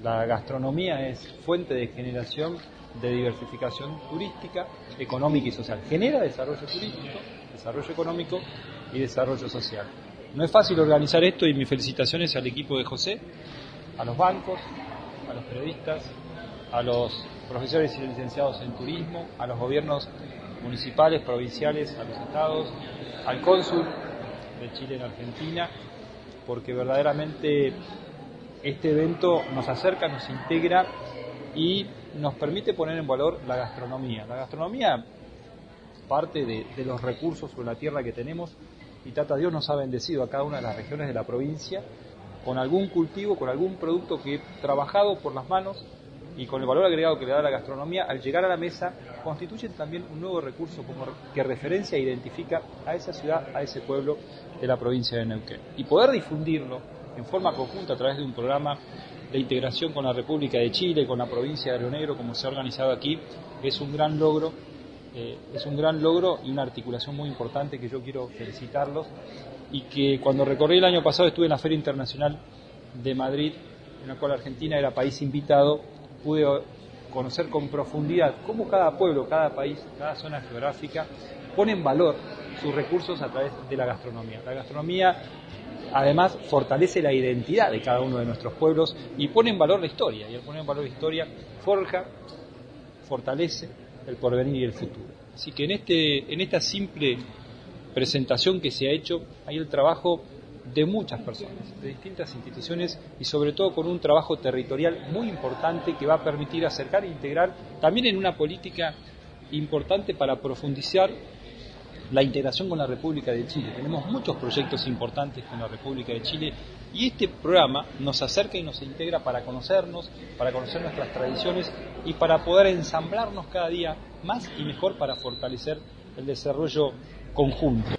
La gastronomía es fuente de generación de diversificación turística, económica y social. Genera desarrollo turístico, desarrollo económico y desarrollo social. No es fácil organizar esto y mis felicitaciones al equipo de José, a los bancos, a los periodistas, a los profesores y licenciados en turismo, a los gobiernos municipales, provinciales, a los estados, al cónsul de Chile en Argentina, porque verdaderamente este evento nos acerca, nos integra y nos permite poner en valor la gastronomía. La gastronomía parte de los recursos sobre la tierra que tenemos y Tata Dios nos ha bendecido a cada una de las regiones de la provincia con algún cultivo, con algún producto que trabajado por las manos y con el valor agregado que le da la gastronomía, al llegar a la mesa constituyen también un nuevo recurso que referencia e identifica a esa ciudad, a ese pueblo de la provincia de Neuquén. Y poder difundirlo en forma conjunta a través de un programa de integración con la República de Chile, con la provincia de Río Negro, como se ha organizado aquí, es un gran logro y una articulación muy importante que yo quiero felicitarlos, y que cuando recorrí el año pasado estuve en la Feria Internacional de Madrid, en la cual Argentina era país invitado, pude conocer con profundidad cómo cada pueblo, cada país, cada zona geográfica pone en valor sus recursos a través de la gastronomía. La gastronomía además fortalece la identidad de cada uno de nuestros pueblos y pone en valor la historia, y al poner en valor la historia fortalece el porvenir y el futuro. Así que en esta simple presentación que se ha hecho hay el trabajo de muchas personas, de distintas instituciones y sobre todo con un trabajo territorial muy importante que va a permitir acercar e integrar también en una política importante para profundizar la integración con la República de Chile. Tenemos muchos proyectos importantes con la República de Chile y este programa nos acerca y nos integra para conocernos, para conocer nuestras tradiciones y para poder ensamblarnos cada día más y mejor para fortalecer el desarrollo conjunto.